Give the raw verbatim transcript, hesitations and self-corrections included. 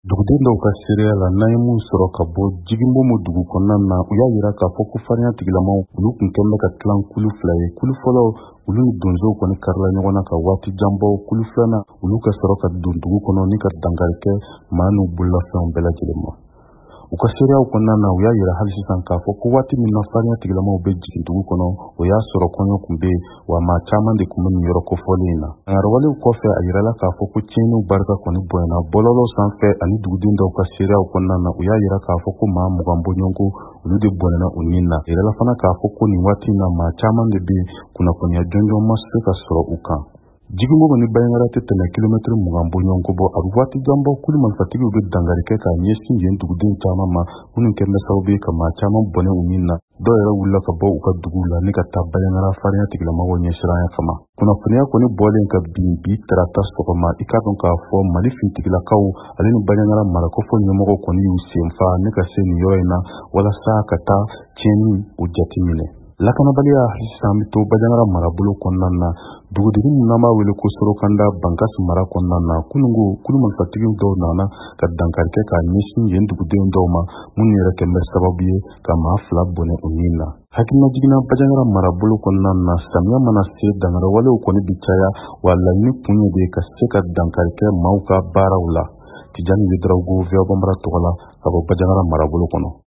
Duguden dɔw ka seereya la n'an ye mun sɔrɔ ka bɔ Jigimbomo dugu kɔnɔna na u y'a yira k'a fɔ ko farinya tigilamaw olu tun kɛlen bɛ ka tilan kulu fila ye. Kulu fɔlɔ olu ni donsow kɔni karila ɲɔgɔn na ka waati jan bɔ. Kulu filanan olu ka sɔrɔ ka don dugu kɔnɔ ni ka dankari kɛ maa n'u bololafɛnw bɛɛ lajɛlen ma. U ka seereyaw kɔnɔna na u y'a yira hali sisan k'a fɔ ko waati min na farinya tigilamaw bɛ jigin dugu kɔnɔ o y'a sɔrɔ kɔɲɔ kun bɛ yen wa maa caman de tun bɛ nin yɔrɔ kofɔlen in na. Ɲarawalew kɔfɛ a yirala k'a fɔ ko tiɲɛniw barika kɔni bonyana bɔlɔlɔ sanfɛ ani duguden dɔw ka seereyaw kɔnɔna na u y'a yira k'a fɔ ko maa mugan bɔɲɔgɔnko olu de bɔnɛna u nin na. A yirala fana k'a fɔ ko nin waati in na maa caman de bɛ kunnafoniya jɔnjɔn ma se ka sɔrɔ u kan. Jigimbomo ni Baɲangara tɛ tɛmɛ kilomɛtiri mugan bɔɲɔgɔnko bɔ. A bɛ waati jan bɔ kulu marifatigiw bɛ dankari kɛ k'a ɲɛsin yen duguden caman ma minnu kɛlen bɛ sababu ye ka maa caman bɔnɛ u nin na. Dɔw yɛrɛ wulila ka bɔ u ka duguw la ni ka taa Baɲangara farinya tigilamɔgɔw ɲɛsiranya kama. Kunnafoniya kɔni bɔlen ka bin bi tarata sɔgɔma i k'a dɔn k'a fɔ Mali fintigilakaw ale ni Baɲangara marakafo ɲɛmɔgɔw kɔni y'u senfa ne ka se nin yɔrɔ in na walasa ka taa tiɲɛni o jateminɛ. Lakanabaliya sisan bɛ to Baɲangara marabolo kɔnɔna na dugutigi min n'an b'a wele ko Sorokanda Bankasi mara kɔnɔna na kunungo kulu marifatigiw dɔw nana ka dankari kɛ k'a ɲɛsin yen dugudenw dɔw ma minnu yɛrɛ kɛlen bɛ sababu ye ka maa fila bɔnɛ u nin na. Hakilina jiginna Baɲangara marabolo kɔnɔna na samiya mana se dangarawalew kɔni bi caya wa laɲini kun ye de ka se ka dankari kɛ maaw ka baaraw la. Tijani Yedraugu V O A Banbara tɔgɔ la ka bɔ Baɲangara marabolo kɔnɔ.